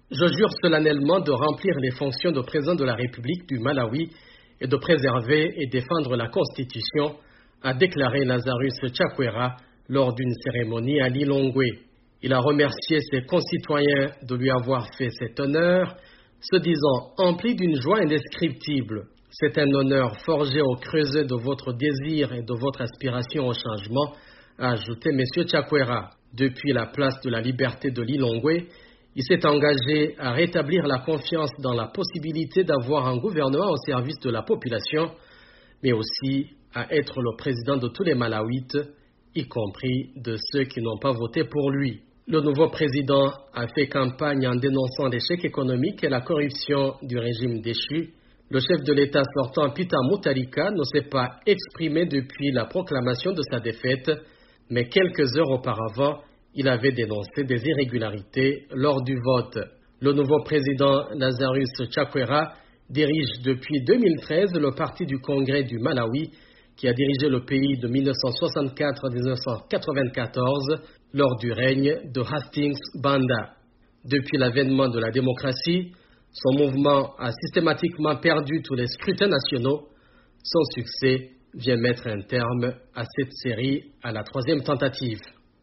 Je jure solennellement de remplir les fonctions de président de la République du Malawi et de préserver et défendre la Constitution, a déclaré Lazarus Chakwera lors d'une cérémonie à Lilongwe. Il a remercié ses concitoyens de lui avoir fait cet honneur, se disant empli d'une joie indescriptible. C'est un honneur forgé au creuset de votre désir et de votre aspiration au changement, a ajouté M. Chakwera. Depuis la place de la liberté de Lilongwe, il s'est engagé à rétablir la confiance dans la possibilité d'avoir un gouvernement au service de la population, mais aussi à être le président de tous les Malawites, y compris de ceux qui n'ont pas voté pour lui. Le nouveau président a fait campagne en dénonçant l'échec économique et la corruption du régime déchu. Le chef de l'État sortant, Peter Mutharika, ne s'est pas exprimé depuis la proclamation de sa défaite, mais quelques heures auparavant, il avait dénoncé des irrégularités lors du vote. Le nouveau président Lazarus Chakwera dirige depuis 2013 le Parti du Congrès du Malawi, qui a dirigé le pays de 1964 à 1994 lors du règne de Hastings Banda. Depuis l'avènement de la démocratie, son mouvement a systématiquement perdu tous les scrutins nationaux. Son succès vient mettre un terme à cette série à la troisième tentative.